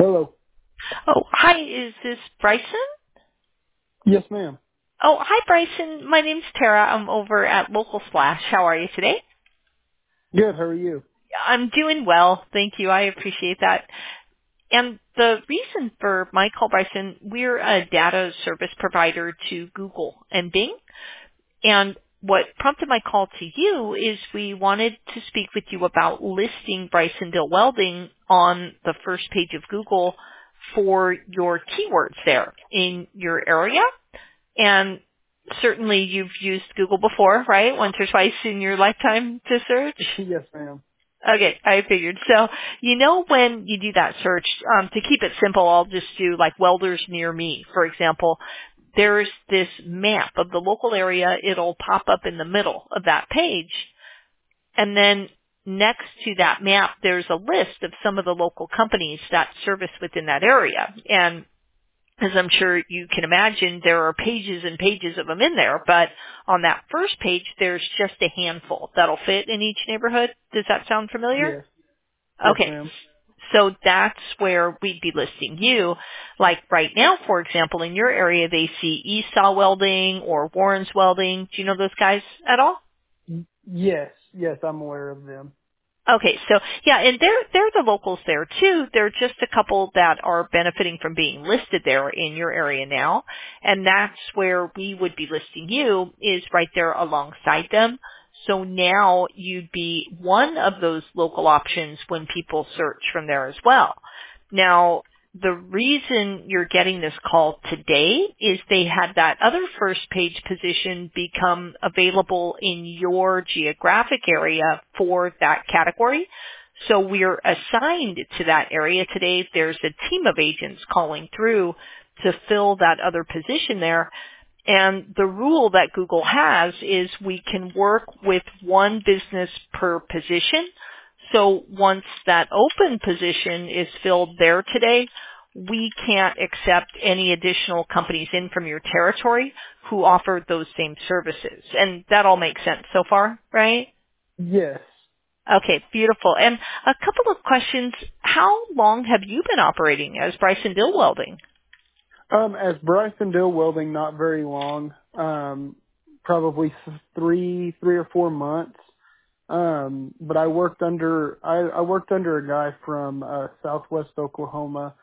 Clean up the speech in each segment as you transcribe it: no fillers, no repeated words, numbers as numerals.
Hello. Oh, hi, is this Bryson? Yes, ma'am. Oh, hi, Bryson. My name's Tara. I'm over at Local Splash. How are you today? Good. How are you? I'm doing well. Thank you. I appreciate that. And the reason for my call, Bryson, we're a data service provider to Google and Bing. And what prompted my call to you is we wanted to speak with you about listing Brysonville Welding on the first page of Google for your keywords there in your area. And certainly you've used Google before, right? Once or twice in your lifetime to search? Yes, ma'am. Okay, I figured. So, when you do that search, to keep it simple, I'll just do like welders near me, for example. There's this map of the local area. It'll pop up in the middle of that page. And then next to that map, there's a list of some of the local companies that service within that area. And as I'm sure you can imagine, there are pages and pages of them in there, but on that first page, there's just a handful that'll fit in each neighborhood. Does that sound familiar? Yes. Yes, Okay. ma'am. So that's where we'd be listing you. Like right now, for example, in your area, they see Esau Welding or Warren's Welding. Do you know those guys at all? Yes. Yes, I'm aware of them. Okay, so yeah, and they're the locals there too. They're just a couple that are benefiting from being listed there in your area now, and that's where we would be listing you is right there alongside them. So now you'd be one of those local options when people search from there as well. Now, the reason you're getting this call today is they had that other first page position become available in your geographic area for that category. So we're assigned to that area today. There's a team of agents calling through to fill that other position there. And the rule that Google has is we can work with one business per position. So once that open position is filled there today, we can't accept any additional companies in from your territory who offer those same services. And that all makes sense so far, right? Yes. Okay, beautiful. And a couple of questions. How long have you been operating as Bryson Dill Welding? As Bryson Dill Welding, not very long. Probably 3 or 4 months. But I worked under a guy from Southwest Oklahoma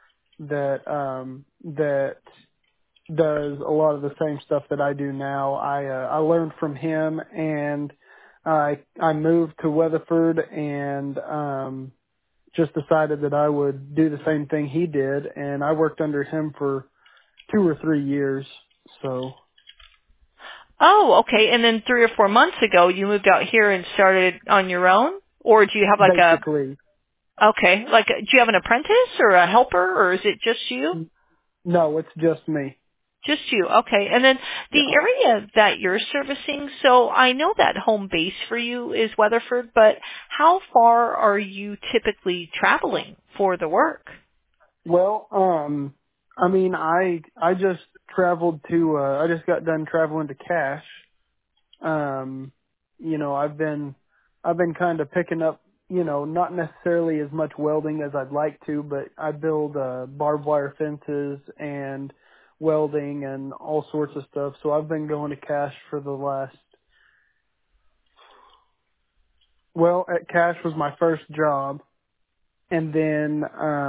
that does a lot of the same stuff that I do now. I learned from him, and I moved to Weatherford and just decided that I would do the same thing he did, and I worked under him for 2 or 3 years. So Oh, okay. And then 3 or 4 months ago, you moved out here and started on your own? Or do you have basically, do you have an apprentice or a helper, or is it just you? no, it's just me. Just you. Okay. And then Yeah. the area that you're servicing, so I know that home base for you is Weatherford, but how far are you typically traveling for the work? Well, I mean, I just traveled to I just got done traveling to Cache. Um, I've been kind of picking up, not necessarily as much welding as I'd like to, but I build barbed wire fences and welding and all sorts of stuff. So I've been going to Cache for the last, well, at Cache was my first job, and then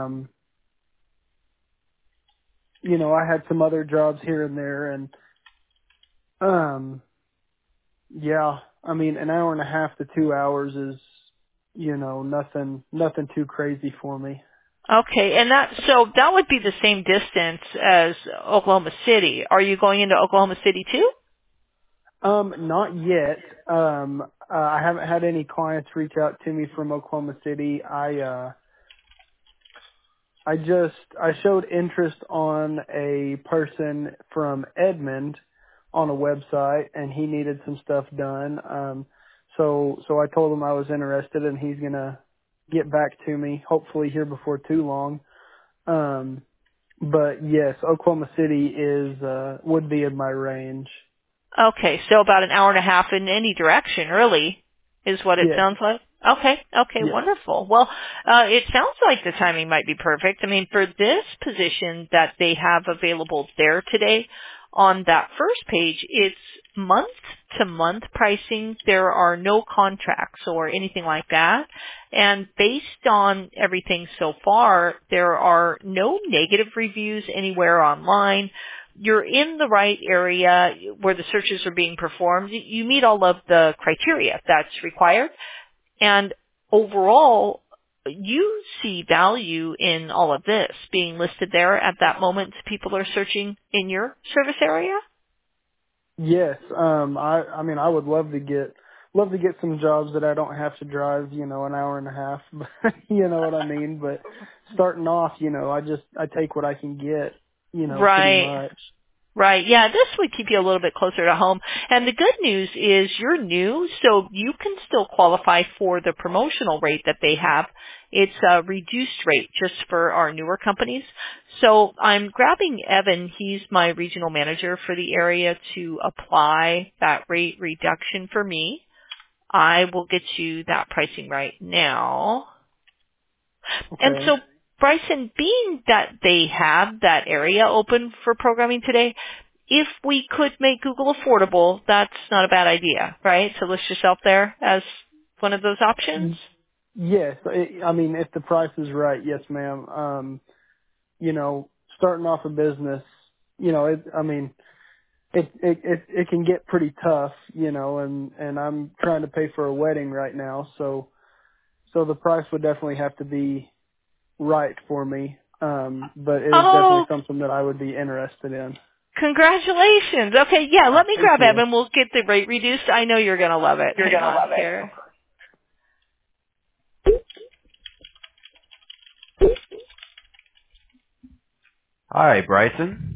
I had some other jobs here and there, and um yeah, I mean, an hour and a half to 2 hours is, nothing too crazy for me. Okay. And that would be the same distance as Oklahoma City. Are you going into Oklahoma City too? Not yet. I haven't had any clients reach out to me from Oklahoma City. I showed interest on a person from Edmond on a website, and he needed some stuff done. So I told him I was interested, and he's gonna get back to me hopefully here before too long. Um, but yes, Oklahoma City would be in my range. Okay, so about an hour and a half in any direction, really, is what it Yes. sounds like. Okay. Okay. Yes. Wonderful. Well, it sounds like the timing might be perfect. I mean, for this position that they have available there today, on that first page, it's month to month pricing. There are no contracts or anything like that. And based on everything so far, there are no negative reviews anywhere online. You're in the right area where the searches are being performed. You meet all of the criteria that's required. And overall, you see value in all of this being listed there at that moment people are searching in your service area? Yes. I mean, I would love to get some jobs that I don't have to drive, an hour and a half. You know what I mean? But starting off, I take what I can get, pretty Right. much. Right. Yeah, this would keep you a little bit closer to home. And the good news is you're new, so you can still qualify for the promotional rate that they have. It's a reduced rate just for our newer companies. So I'm grabbing Evan, he's my regional manager for the area, to apply that rate reduction for me. I will get you that pricing right now. And Okay. so, Bryson, being that they have that area open for programming today, if we could make Google affordable, that's not a bad idea, right? So list yourself there as one of those options. Yes. I mean, if the price is right, yes, ma'am. Starting off a business, I mean, it can get pretty tough, and I'm trying to pay for a wedding right now, so the price would definitely have to be right for me. But it is definitely Oh, something that I would be interested in. congratulations. Okay, yeah, let me Thank grab you. Evan. We'll get the rate reduced. I know you're going to love it. Hang on here. Hi, Bryson.